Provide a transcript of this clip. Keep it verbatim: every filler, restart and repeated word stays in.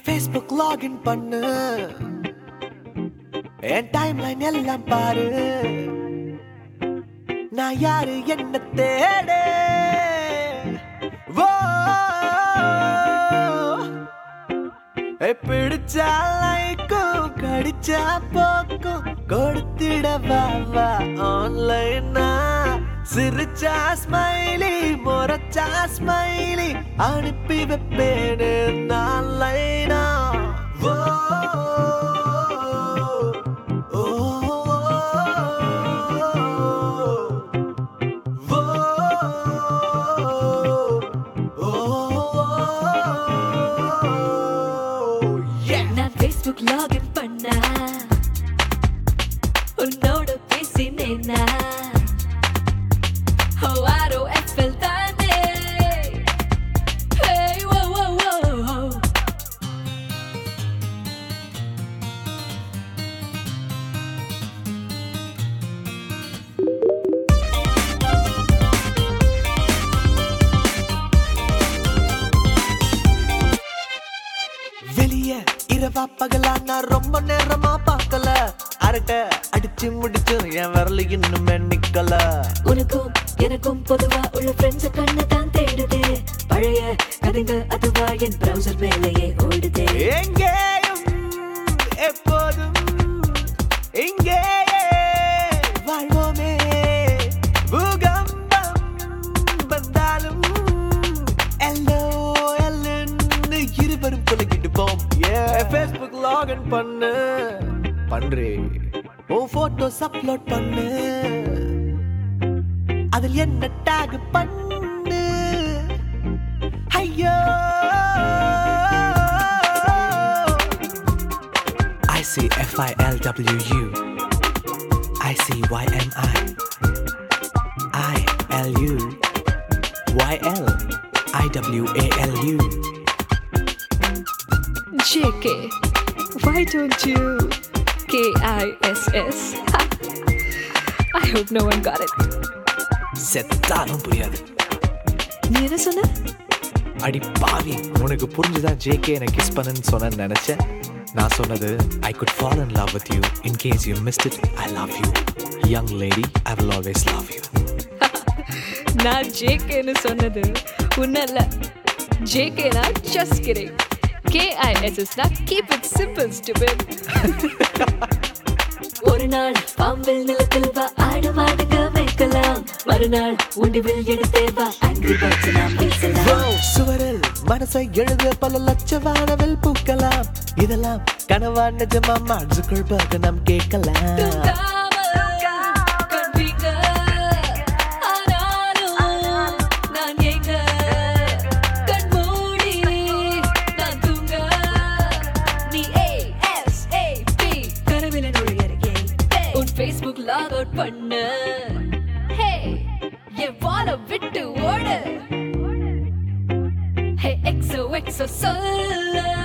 Facebook login பண்ணு, என் timeline எல்லாம் பாரு, நான் யாரு என்ன தேடு. பிடிச்சா லைக்கும் கடிச்சா போக்கும் கொடுத்திடவா ஆன்லைனா. சிரிச்சா ஸ்மைலி முறைச்சா ஸ்மைலி அனுப்பி வைப்பேனு நான் லைனா. Facebook login பண்ணா உன்னோட பேசினேனா. Oh, R O F L தானே. Hey, whoa, whoa, whoa. வெளிய இரவா பகலா நான் ரொம்ப நேரமா பார்க்கல. அரட்டை அடிச்சு முடிச்சு என் வரல இன்னுமே நிக்கல. உனக்கும் எனக்கும் பொதுவா உள்ள ஃப்ரெண்ட்ஸ் கண்ணு தான் தேடுதே. பழைய கதைங்க அதுவா என் பிரவுசர் மேலேயே ஓடுதே. எங்கேயும் எப்போதும் இங்கேயே வாழ்வோமே. பூகம்பம் வந்தாலும் எல்லோ எல்லுன்னு இருவரும் தொலைக்கிட்டு போம். Facebook login பண்ணு பண்றே, உன் போட்டோஸ் அப்லோட் பண்ணு, அதில் என்ன டாக் பண்ணு. ஐயோ I C F I L W U I C Y M I I L U Y L I W A L U. J K, why don't you K I S S? I hope no one got it. செத்தாலும் புரியாது. நீ என்ன சொன்ன? அடி பாவி, உனக்கு புரிஞ்சுதான் J K என்ன கிஸ் பண்ணுன்னு சொன்னேன்னு நினைச்சேன். நான் சொன்னது I could fall in love with you. In case you missed it, I love you. Young lady, I will always love you. நான் J K ன்னு சொன்னது உன்னல்ல. J K na just kidding. K I S S na keep it simple stupid. ஒரு நாள் பாம்பில் நிலத்தில் வா ஆடுவாடுங்க வைக்கலாம். மறுநாள் உண்டிவில் எடுத்தே வா angry birds நாம் பேசலாம். சுவரில் மனசை எழுத பல லட்ச வானவில் பூக்கலாம். இதெல்லாம் கனவா நிஜமா மனசுக்குள் பார்க்க நாம் கேட்கலாம். Facebook log out பண்ணு. Hey, என் வாழ விட்டு ஓடு. Hey, X O X O சொல்லு.